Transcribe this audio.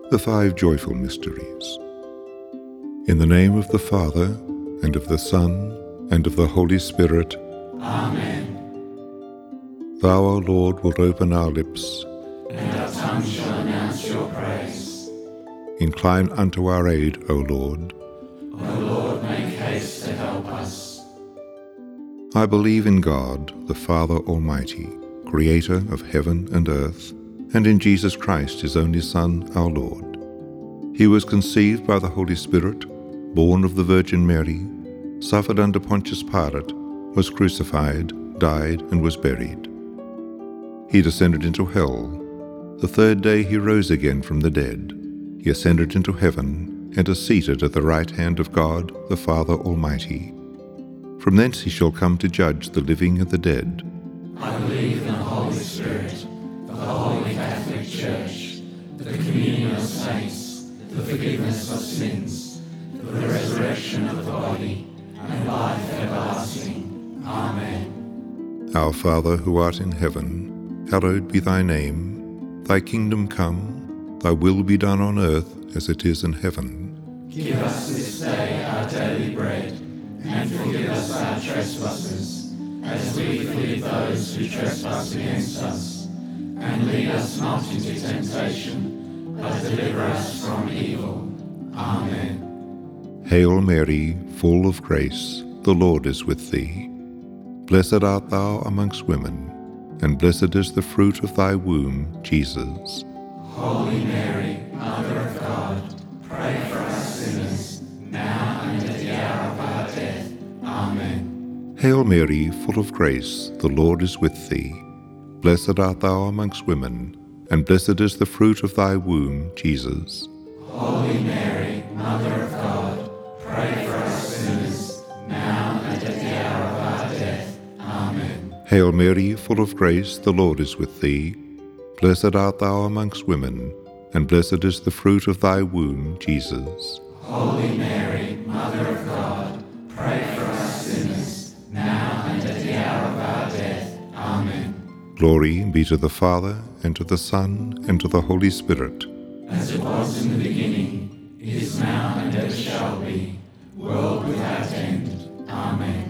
The five joyful mysteries. In the name of the Father, and of the Son, and of the Holy Spirit. Amen. Thou, O Lord, wilt open our lips, And our tongue shall announce your praise. Incline unto our aid, O Lord. O Lord, make haste to help us. I believe in God, the Father Almighty, Creator of heaven and earth, and in Jesus Christ, his only Son, our Lord. He was conceived by the Holy Spirit, born of the Virgin Mary, suffered under Pontius Pilate, was crucified, died, and was buried. He descended into hell. The third day he rose again from the dead. He ascended into heaven, and is seated at the right hand of God, the Father Almighty. From thence he shall come to judge the living and the dead. I believe in the Holy Spirit, the Holy Catholic Church, the communion of saints, the forgiveness of sins, the resurrection of the body, and life everlasting. Amen. Our Father, who art in heaven, hallowed be thy name. Thy kingdom come, thy will be done on earth as it is in heaven. Give us this day our daily bread, and forgive us our trespasses, as we forgive those who trespass against us. And lead us not into temptation, but deliver us from evil. Amen. Hail Mary, full of grace, the Lord is with thee. Blessed art thou amongst women, and blessed is the fruit of thy womb, Jesus. Holy Mary, Mother of God, pray for us sinners, now and at the hour of our death. Amen. Hail Mary, full of grace, the Lord is with thee. Blessed art thou amongst women, and blessed is the fruit of thy womb, Jesus. Holy Mary, Mother of God, pray for us sinners, now and at the hour of our death. Amen. Hail Mary, full of grace, the Lord is with thee. Blessed art thou amongst women, and blessed is the fruit of thy womb, Jesus. Holy Mary, Mother of God, pray for us sinners, now and at the hour of our death. Amen. Glory be to the Father, and to the Son, and to the Holy Spirit. As it was in the beginning, is now, and ever shall be, world without end. Amen.